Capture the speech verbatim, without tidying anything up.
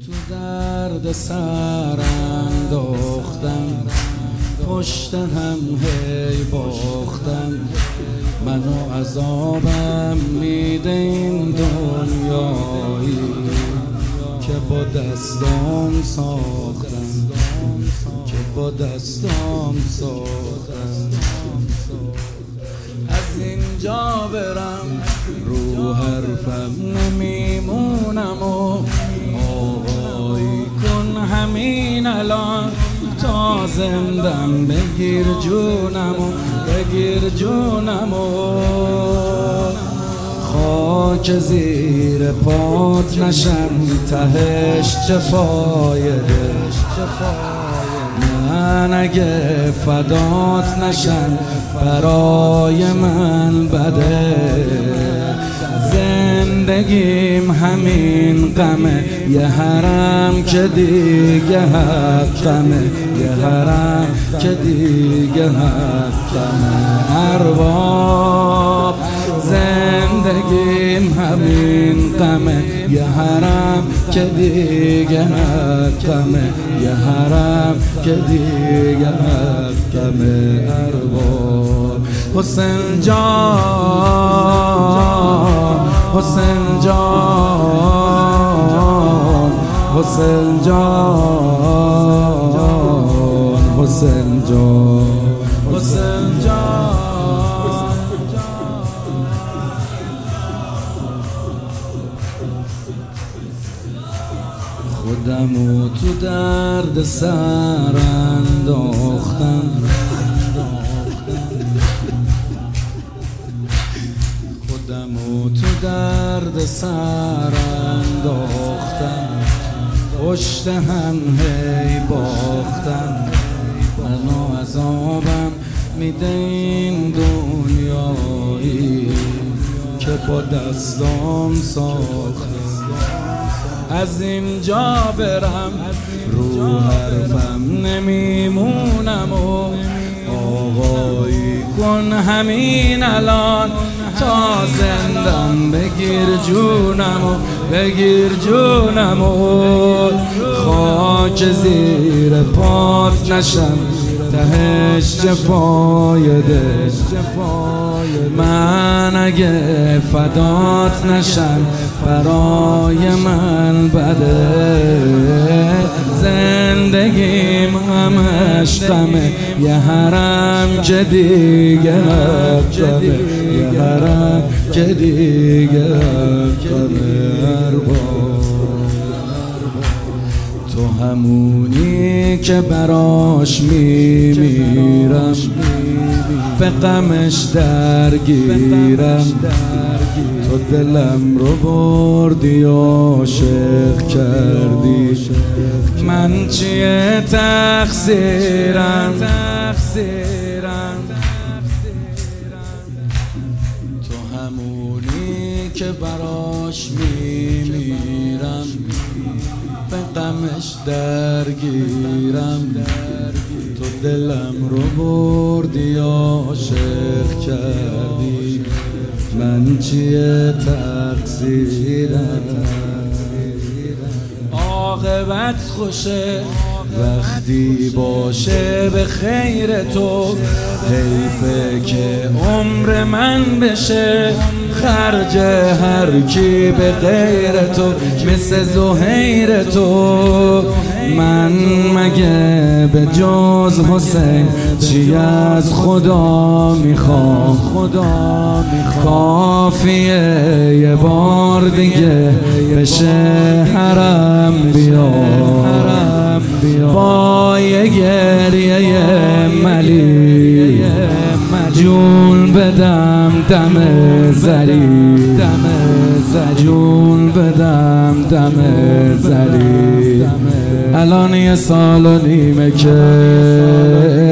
تو درد سر انداختم، پشت هم هی باختم، منو عذابم میده این دنیایی که با دستام ساختم، که با دستام ساختم. از اینجا برم رو حرفم نمیمونم و آقایی کن همین الان تا زندم، بگیر جونم و بگیر جونم و خاک زیر پات نشم، تهش چه فایده، من اگه فدات نشم برای من بده. زندگیم همین غمه، یه حرم که دیگه حقمه، یه حرم که دیگه حقمه. ارباب زندگیم همین غمه، یه حرم که دیگه حقمه، یه حرم که دیگه حقمه. ارباب حسین جان، حسین جان، حسین جان، حسین جان، حسین جان. خودمو تو درد سر انداختم، خودمو تو درد سر انداختم، پشت هم هی باختم، منو عذابم میده این دنیایی که با دستام ساختم. از اینجا برم رو حرفم نمیمونم و آقایی کن همین الان تا زندم، بگیر جونم و بگیر جونم و خاک زیر پات نشم، تهش چه فایده، من اگه فدات نشم برای من بده. زندگیم همش غمه، یه حرم که دیگه حقمه، یه حرم که دیگه حقمه. تو همونی که براش میمیرم، به غمش درگیرم، تو دلم رو بردی عاشق کردی، من چیه تقصیرم؟ تو همونی که براش میمیرم، به غمش درگیرم، تو دلم رو بردی عاشق کردی، من چیه تقصیرم؟ عاقبت خوشه وقتی باشه به خیر تو، حیفه که عمر من بشه خرج هر کی به غیر تو، مثل زهیر تو. من مگه به جز حسین چی از خدا میخوام؟ خدا کافیه یه بار دیگه بشه حرم بیام، با یه گریه ملی جون بدم دم زری، جون بدم دم زری. الان یه سال و نیمه که